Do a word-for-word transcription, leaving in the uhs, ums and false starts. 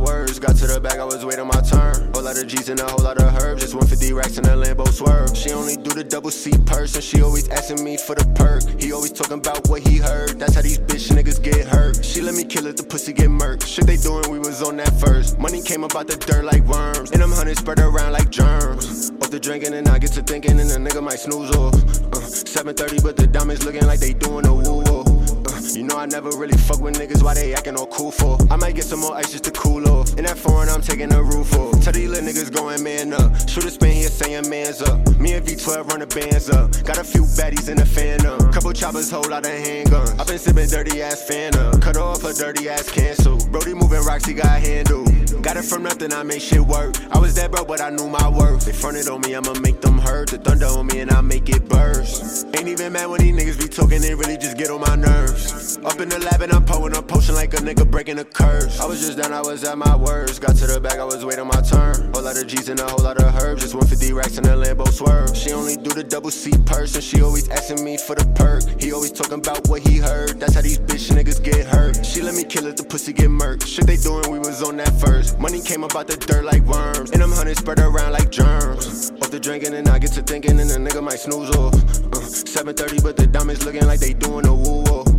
words. Got to the back, I was waiting my turn. Whole lot of G's and a whole lot of herbs. Just one fifty racks in a Lambo swerve. She only do the double C purse, and she always asking me for the perk. He always talking about what he heard. That's how these bitch niggas get hurt. She let me kill it, the pussy get murked. Shit they doing, we was on that first. Money came up out the dirt like worms, and them hundreds spread around like germs. Off the drinking and I get to thinking, and the nigga might snooze off. Uh, seven thirty, but the diamonds looking like they doing a woo-woo. Uh, you know I never really fuck with niggas, why they acting all cool for? I might get some more ice just to cool off. In that foreign, I'm taking the roof off. Tell these little niggas going man up. Shoot a spin here saying man's up. Me and V twelve run the bands up. Got a few baddies in the fan up. Couple choppers, whole lot of handguns. I been sipping dirty ass fan up. Cut off a dirty ass cancel. Brody moving rocks, he got handle. Got it from nothing, I make shit work. I was that broke, but I knew my worth. They fronted on me, I'ma make them hurt. The thunder on me and I make it burst. Ain't even mad when these niggas be talking, they really just get on my nerves. Up in the lab and I'm pulling up, potion like a nigga breaking a curse. I was just down, I was at my worst. Got to the back, I was waiting my turn. Whole lot of G's and a whole lot of herbs. Just one fifty racks in a Lambo swerve. She only do the double C purse, and she always asking me for the perk. He always talking about what he heard. That's how these bitch niggas get hurt. She let me kill it, the pussy get murked. Shit they doing, we was on that first. Money came up out the dirt like worms, and them hundreds spread around like germs. Off the drinking and I get to thinking, and the nigga might snooze off. Uh, seven thirty, but the diamonds looking like they doing a woo-woo.